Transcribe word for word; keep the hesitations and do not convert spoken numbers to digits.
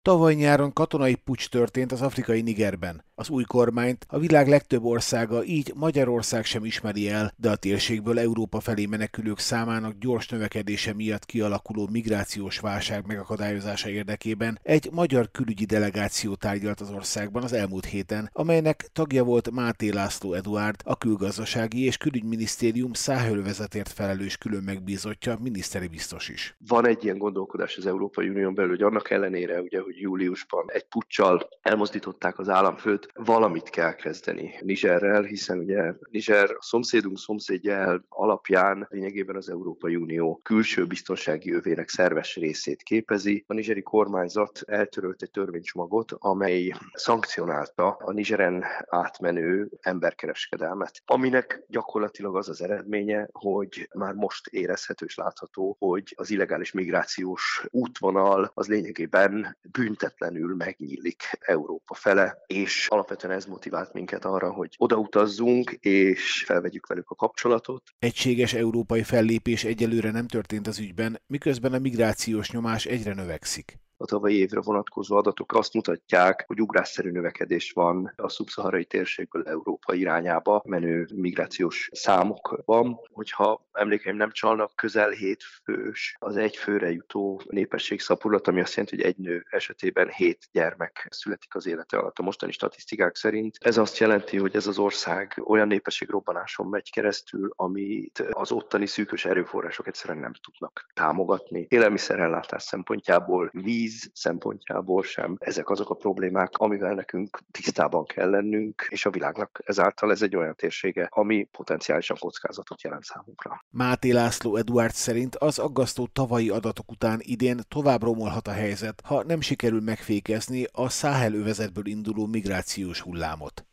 Tavaly nyáron katonai puccs történt az afrikai Nigerben. Az új kormányt a világ legtöbb országa, így Magyarország sem ismeri el, de a térségből Európa felé menekülők számának gyors növekedése miatt kialakuló migrációs válság megakadályozása érdekében egy magyar külügyi delegáció tárgyalt az országban az elmúlt héten, amelynek tagja volt Máté László Eduárd, a Külgazdasági és Külügyminisztérium száhelövezetért felelős külön megbízottja, miniszteri biztos is. Van egy ilyen gondolkodás az Európai Unión belül, hogy annak ellenére, ugye, hogy júliusban egy puccsal elmozdították az államfőt, valamit kell kezdeni Nigerrel, hiszen ugye Niger a szomszédunk szomszédja alapján lényegében az Európai Unió külső biztonsági övének szerves részét képezi. A nigeri kormányzat eltörölt egy törvénycsomagot, amely szankcionálta a Nigeren átmenő emberkereskedelmet, aminek gyakorlatilag az az eredménye, hogy már most érezhető és látható, hogy az illegális migrációs útvonal az lényegében büntetlenül megnyílik Európa fele, és alapvetően ez motivált minket arra, hogy odautazzunk és felvegyük velük a kapcsolatot. Egységes európai fellépés egyelőre nem történt az ügyben, miközben a migrációs nyomás egyre növekszik. A tavalyi évre vonatkozó adatok azt mutatják, hogy ugrásszerű növekedés van a szubszaharai térségből Európa irányába menő migrációs számokban. Hogyha emlékeim nem csalnak, közel hét fős az egy főre jutó népességszaporulat, ami azt jelenti, hogy egy nő esetében hét gyermek születik az élete alatt a mostani statisztikák szerint. Ez azt jelenti, hogy ez az ország olyan népességrobbanáson megy keresztül, amit az ottani szűkös erőforrások egyszerűen nem tudnak támogatni. Élelmiszerellátás szempontjából, víz szempontjából sem. Ezek azok a problémák, amivel nekünk tisztában kell lennünk, és a világnak ezáltal ez egy olyan térsége, ami potenciálisan kockázatot jelent számunkra. Máté László Eduárd szerint az aggasztó tavalyi adatok után idén tovább romolhat a helyzet, ha nem sikerül megfékezni a Száhel övezetből induló migrációs hullámot.